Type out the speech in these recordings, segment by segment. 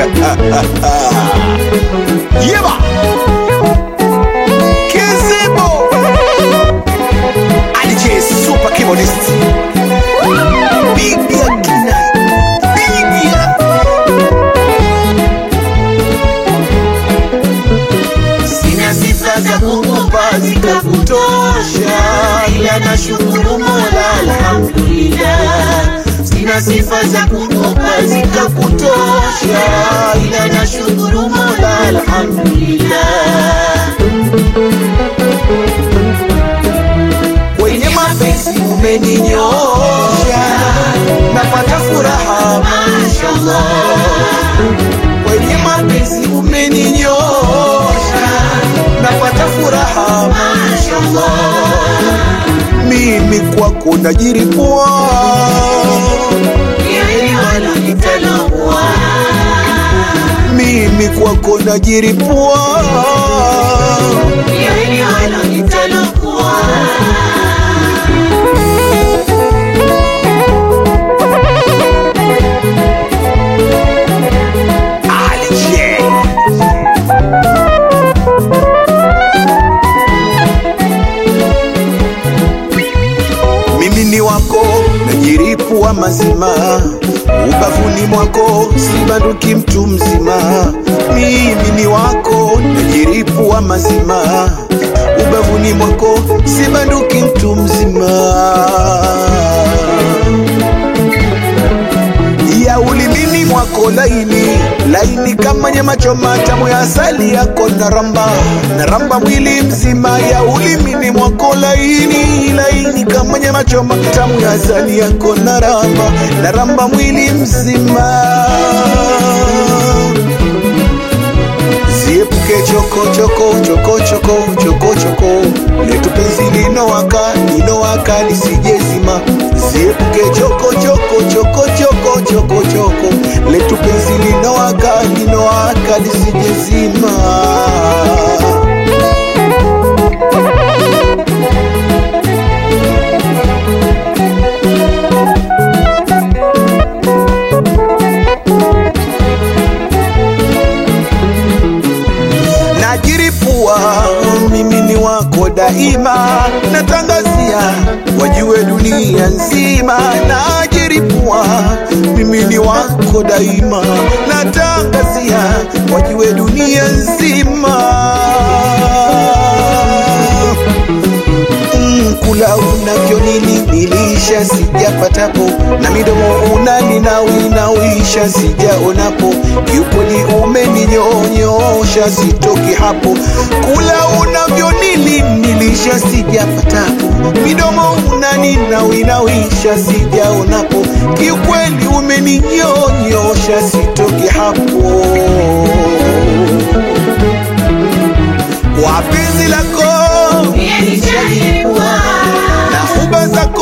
Yeba Kizimbo DJ super keyboardist Big Yakina Big Ya Sina sifa za kukupa zikakutosha, ila nashukuru Mola alhamdulillah. Sina sifa za kukupa zikakutosha, ila nashukuru Mola alhamdulillah. Kwenye mapenzi umeninyosha, napata furaha mashallah. Kwenye mapenzi umeninyosha, napata furaha mashallah. Mimi kwako najiripua, yeye wala nitalopua. Mimi kwako najiripua, yeye wala nitalopua. Najiripua mazima, ubavuni mwako sibanduki mtu mzima. Mimi ni wako, najiripua mazima, ubavuni mwako sibanduki mtu mzima. Ya ulimini mwako laini, laini kama nyama choma, tamu ya asali yako naramba, naramba mwili mzima. Ya ulimini mwako laini, laini kama nyama choma, tamu ya asali yako naramba, naramba mwili mzima. Ziepuke choko choko choko choko choko choko, letu penzi linowaka lisijezima. Ziepuke choko choko choko choko choko choko, letu penzi linowaka lisijezima. Mimi ni wako daima, natangazia wajue dunia nzima. Najiripua, mimi ni wako daima, natangazia wajue dunia nzima. Kula unavyonililisha sijapatapo, na midomo unaninawinawisha sijaonapo. Kiukweli umeninyonyosha sitoki hapo. Kula unavyonililisha sijapatapo, midomo unaninawinawisha sijaonapo. Kiukweli umeninyonyosha sitoki hapo. Kwa penzi lako na huba zako,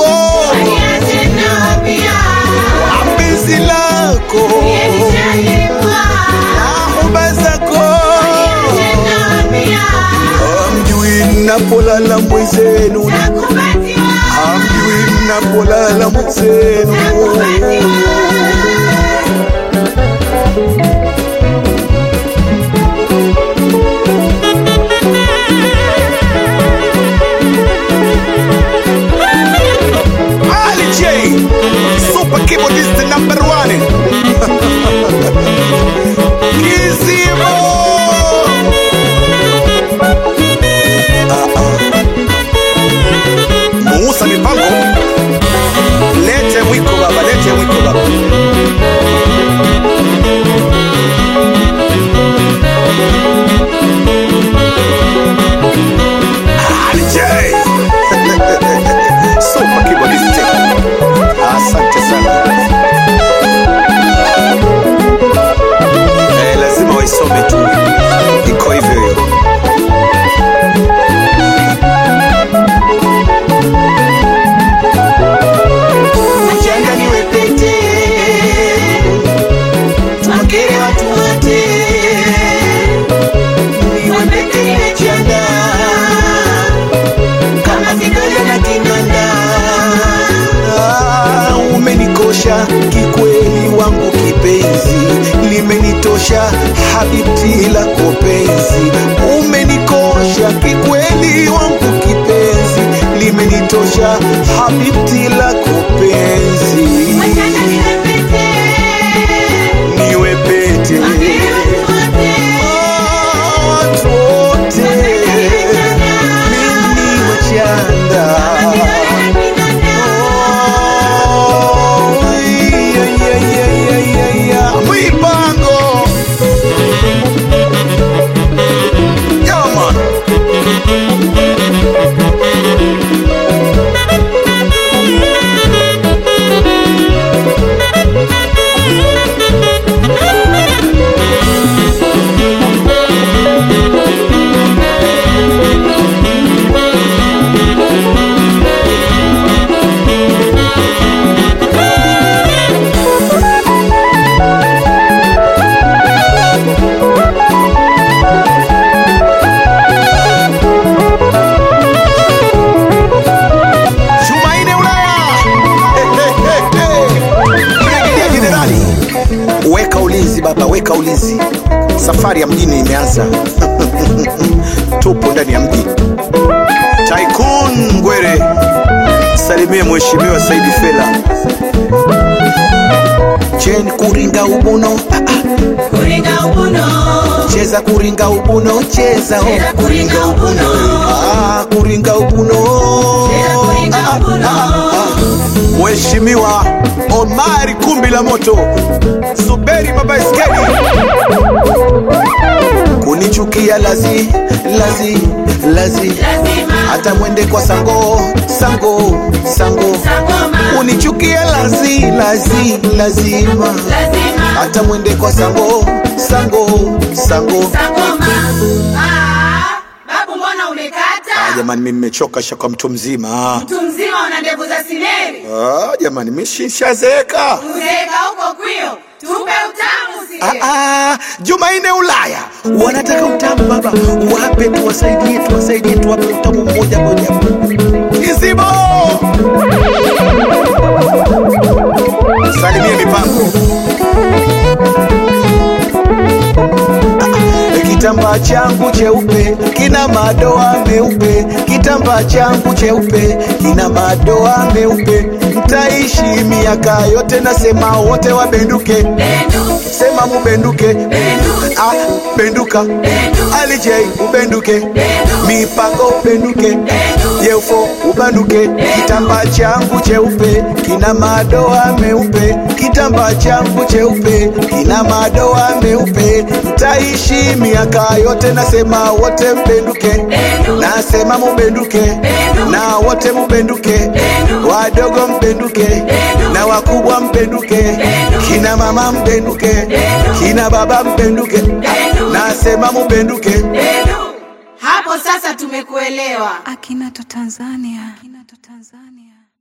wapenzi lako na huba zako, hamjui napolala mwenzenu, hamjui napolala mwenzenu. Super keyboardist number 1 Kizimbo. Musa mipango, lete mwiko baba, lete mwiko baba. DJ Super keyboardist, asante sana. Mombasa, habibti lako penzi niwe pete watu wote, mimi wachanda Mwibango Yaman weka ulinzi baba, weka ulinzi. Safari ya mjini imeanza. Tupo ndani ya mji. Tycoon Ngwere, salimie mheshimiwa Saidi Fela. Chen kuringa ubuno, kuringa ubuno, cheza kuringa ubuno, cheza kuringa ubuno, kuringa ubuno, cheza kuringa ubuno. Mheshimiwa Omari Kumbi la Moto, Zuberi mabaiskeli, kunichukia lazi hata mwende kwa sango kunichukia lazima hata mwende kwa sango Babu mbona umekata? Jamani mimi nimechoka shaka mtu mzima. Mtu mzima una ndevu za sineri? Jamani mimi shishazeeka. Uzeeka huko kwio. Tupe utamu sije. Jumaine Ulaya wanataka utamu baba, wape tuwasaidie tuwape utamu mmoja. Kizibo salimie mipango. Kitambaa changu cheupe kina madoa meupe, kitambaa changu cheupe kina madoa meupe. Mtaishi miaka yote, nasema wote wabenduke. Sema mubenduke, benduka. Ali J ubenduke, mipango ubenduke, Yefo ubanduke. Kitambaa changu cheupe kina madoa meupe, kitambaa changu cheupe kina madoa meupe. Mtaishi miaka yote, nasema wote mbenduke, nasema mubenduke, na wote mubenduke, wadogo mbenduke, na wakubwa mbenduke, kina mama mbenduke, kina baba mbenduke, nasema mubenduke. Hapo sasa tumekuelewa. Akinato Tanzania.